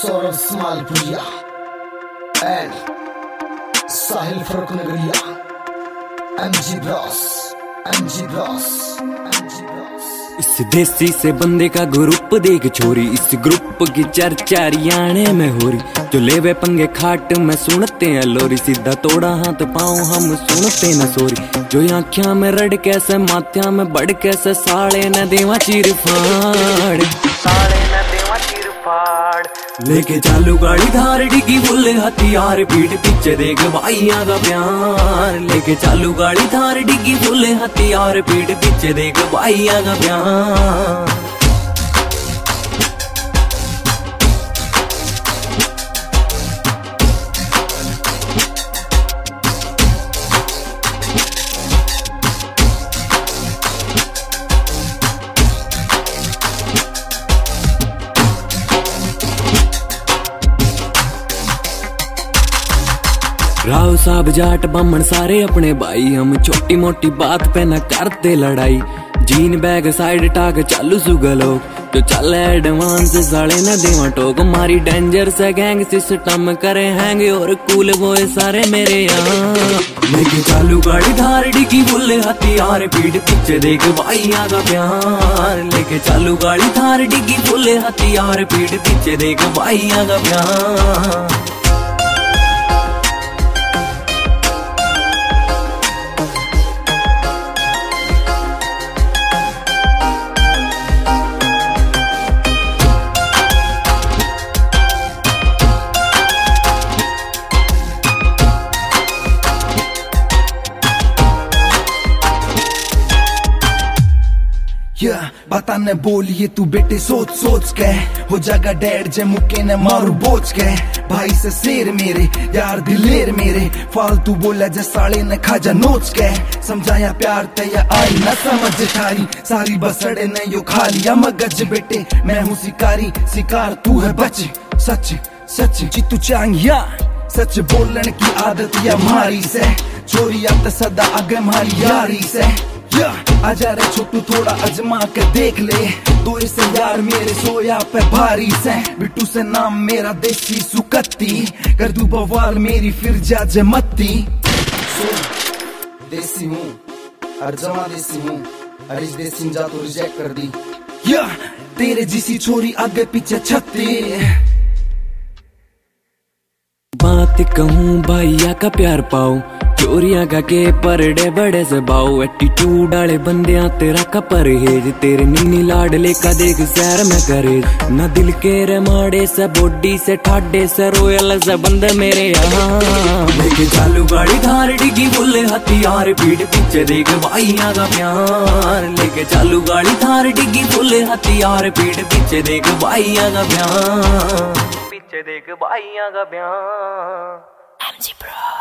Saurabh Smalpuria and Sahil Farukh Nagaria MG bros इस देसी से बंदे का ग्रुप देख छोरी, इस ग्रुप की चर्चा रियाणे में हो रही। जो लेवे पंगे खाट में सुनते हैं लोरी, सीधा तोड़ा हाथ पाँव हम सुनते न सोरी। जो आँखियां में रड़ कैसे माथ्या में बढ़ कैसे साले न देवा चीर फाड़, लेके चालू गाड़ी धार डिगी फुल हथियार, पीठ पीछे देख भाइयां का प्यार। लेके चालू गाड़ी धार डिगी फुल हथियार, पीठ पीछे देख भाइयां का प्यार। राव साहब जाट बामण सारे अपने भाई, हम छोटी मोटी बात पे न करते लड़ाई। जीन बैग साइड टाक चालू सुगलो, जो चल एडवांस साले न देवा टोक। मारी डेंजर से गैंग सिस्टम करे हैंग और कूल बॉय सारे मेरे यहाँ। लेके चालू गाड़ी धार डिगी फुल हथियार, पीठ पीछे देख भाइयां का प्यार। लेके चालू गाड़ी धार डिगी फुल हथियार, पीठ पीछे देख भाइयां का प्यार। बाता ने बोलिए तू बेटे सोच सोच के, हो जागा डैड जे मुक्के ने मारू बोझ के। भाई से शेर मेरे यार दिलेर मेरे, फालतू बोला जे साले ने खाजा नोच के। समझाया प्यार तैया आई न समझ थारी, सारी बसड़े ने यो खा लिया मगज। बेटे मैं हूँ शिकारी, शिकार तू है बच। सच सच चित्तू चांगिया, सच बोलने की आदत या मारी से। चोरी आते सदा आगे मारी यारी से। आजा रे छोटू थोड़ा अजमा के देख ले, दो से यार मेरे सोया पे भारी से। बिट्टू से नाम मेरा देसी सुकत्ती, कर दू बवाल मेरी फिर जा जमत्ती। देसी हूँ अर्जमा देसी हूँ, अरिश देसी जा तो रिजेक्ट कर दी। तेरे जिसी छोरी आगे पीछे छत्ती। बात कहूँ भैया का प्यार पाओ, चोरियां का के परडे बड़े से बाऊ। एटीट्यूड वाले बंदियां तेरा का परहेज, तेरे निन्नी लाडले का देख सैर में करे। न दिल के रे माड़े से बॉडी से ठाडे से रोयल से बंदे मेरे यहाँ। लेके चालू गाड़ी धार डिगी फुल हथियार, पीठ पीछे देख भाइयां का प्यार। लेके चालू गाड़ी धार डिगी फुल हथियार, पीठ पीछे देख भाइयां का प्यार। पीछे देख भाइयां का प्यार।